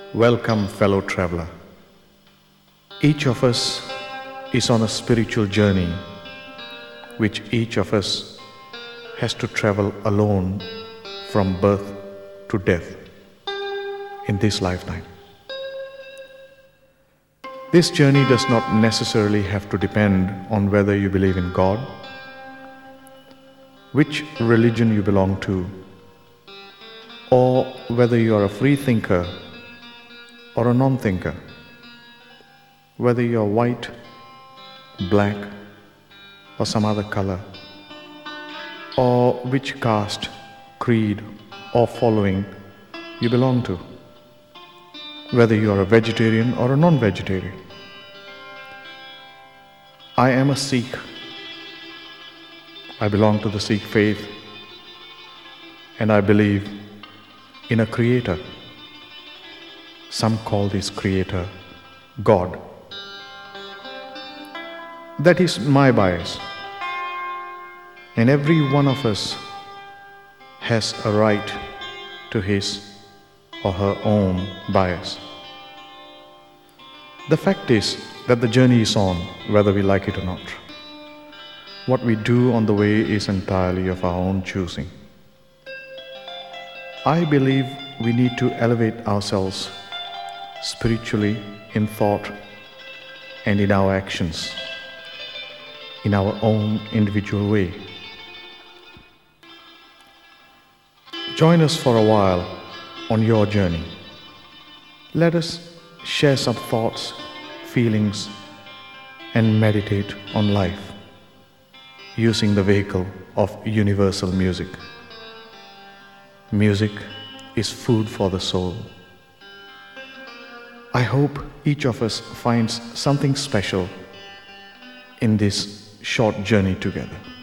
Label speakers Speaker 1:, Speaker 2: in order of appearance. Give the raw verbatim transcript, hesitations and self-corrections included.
Speaker 1: Welcome, fellow traveler. Each of us is on a spiritual journey which each of us has to travel alone from birth to death in this lifetime. This journey does not necessarily have to depend on whether you believe in God, which religion you belong to, or whether you are a free thinker or a non-thinker, whether you are white, black, or some other color, or which caste, creed, or following you belong to, whether you are a vegetarian or a non-vegetarian. I am a Sikh. I belong to the Sikh faith, and I believe in a creator. Some call this creator God. That is my bias, and every one of us has a right to his or her own bias. The fact is that the journey is on, whether we like it or not. What we do on the way is entirely of our own choosing. I believe we need to elevate ourselves spiritually in thought and in our actions, in our own individual way. Join us for a while on your journey. Let us share some thoughts, feelings, and meditate on life using the vehicle of universal music. Music is food for the soul. I hope each of us finds something special in this short journey together.